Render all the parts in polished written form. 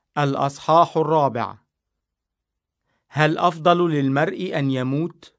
الأصحاح 4. هل أفضل للمرء أن يموت؟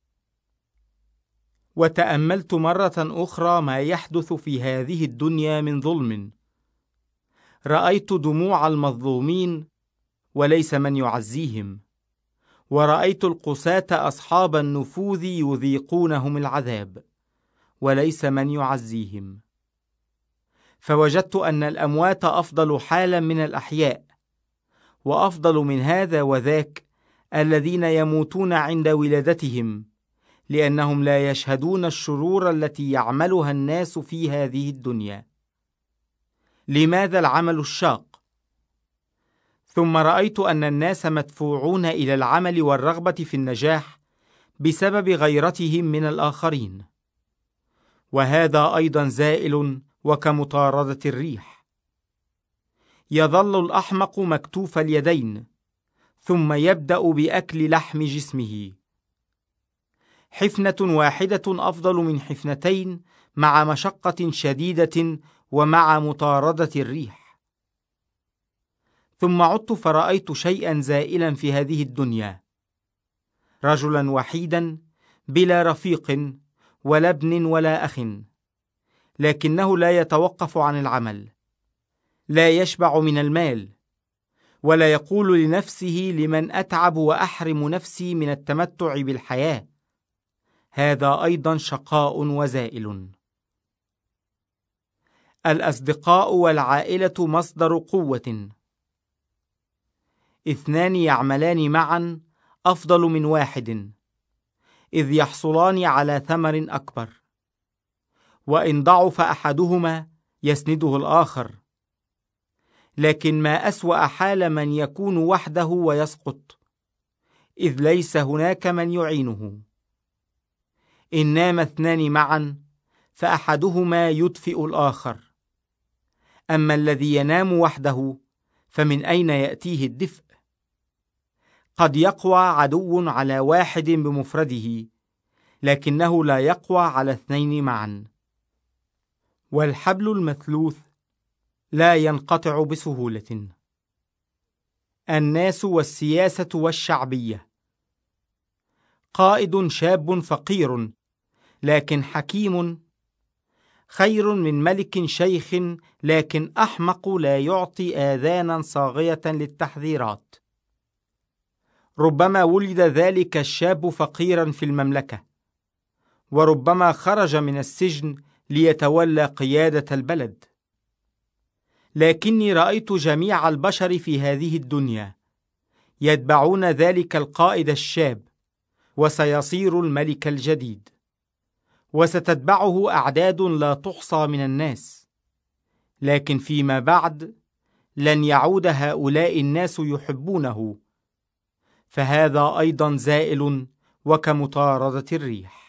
وتأملت مرة أخرى ما يحدث في هذه الدنيا من ظلم. رأيت دموع المظلومين وليس من يعزيهم، ورأيت القساة أصحاب النفوذ يذيقونهم العذاب وليس من يعزيهم. فوجدت أن الأموات أفضل حالا من الأحياء، وأفضل من هذا وذاك الذين يموتون عند ولادتهم، لأنهم لا يشهدون الشرور التي يعملها الناس في هذه الدنيا. لماذا العمل الشاق؟ ثم رأيت أن الناس مدفوعون إلى العمل والرغبة في النجاح بسبب غيرتهم من الآخرين، وهذا أيضا زائل وكمطاردة الريح. يظل الأحمق مكتوف اليدين ثم يبدأ بأكل لحم جسمه. حفنة واحدة أفضل من حفنتين مع مشقة شديدة ومع مطاردة الريح. ثم عدت فرأيت شيئا زائلا في هذه الدنيا: رجلا وحيدا بلا رفيق ولا ابن ولا أخ، لكنه لا يتوقف عن العمل، لا يشبع من المال، ولا يقول لنفسه لمن أتعب وأحرم نفسي من التمتع بالحياة. هذا أيضا شقاء وزائل. الأصدقاء والعائلة مصدر قوة. 2 يعملان معا أفضل من 1، إذ يحصلان على ثمر أكبر. وإن ضعف أحدهما يسنده الآخر. لكن ما أسوأ حال من يكون وحده ويسقط، إذ ليس هناك من يعينه. إن نام 2 معا فأحدهما يدفئ الآخر، أما الذي ينام وحده فمن أين يأتيه الدفء؟ قد يقوى عدو على 1 بمفرده، لكنه لا يقوى على 2 معا. والحبل المثلوث لا ينقطع بسهولة. الناس والسياسة والشعبية. قائد شاب فقير لكن حكيم خير من ملك شيخ لكن أحمق لا يعطي آذانا صاغية للتحذيرات. ربما ولد ذلك الشاب فقيرا في المملكة، وربما خرج من السجن ليتولى قيادة البلد. لكني رأيت جميع البشر في هذه الدنيا يتبعون ذلك القائد الشاب، وسيصير الملك الجديد، وستتبعه أعداد لا تحصى من الناس. لكن فيما بعد لن يعود هؤلاء الناس يحبونه، فهذا أيضا زائل وكمطاردة الريح.